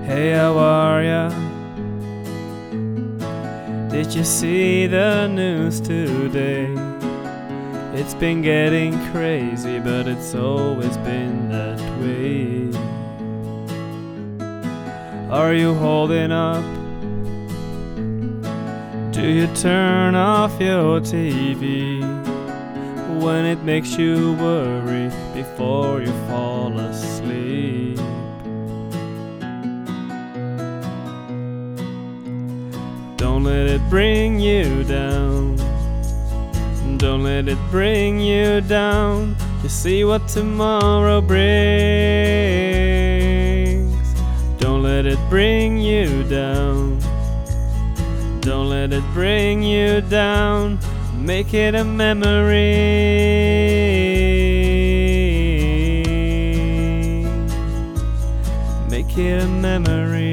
Hey, how are ya? Did you see the news today? It's been getting crazy, but it's always been that way. Are you holding up? Do you turn off your TV when it makes you worry before you fall asleep? Don't let it bring you down. Don't let it bring you down. You see what tomorrow brings. Don't let it bring you down. Don't let it bring you down. Make it a memory. Make it a memory.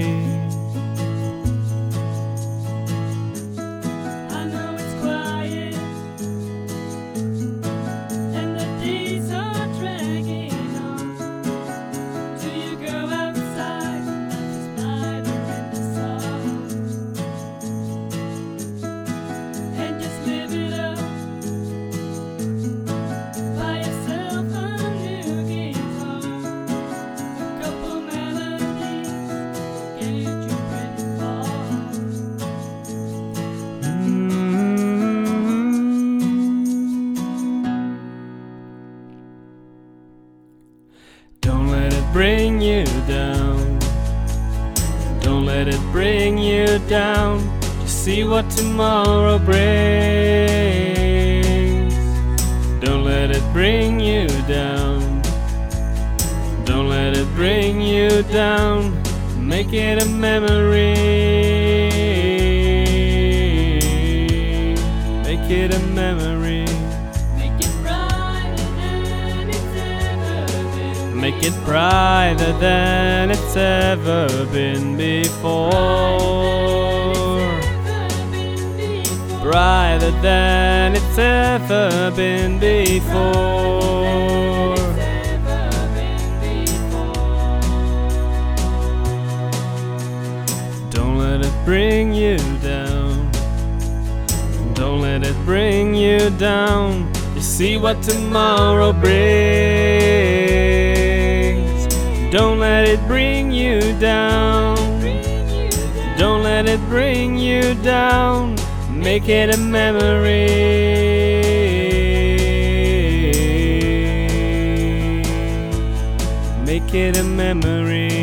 Don't let it bring you down. Don't let it bring you down. Just see what tomorrow brings. Don't let it bring you down. Don't let it bring you down. Make it a memory. Make it a memory. Make it brighter than it's ever been before. Brighter than it's ever been before. Don't let it bring you down. Don't let it bring you down. You see what tomorrow brings. Don't let it bring you down. Don't let it bring you down. Make it a memory. Make it a memory.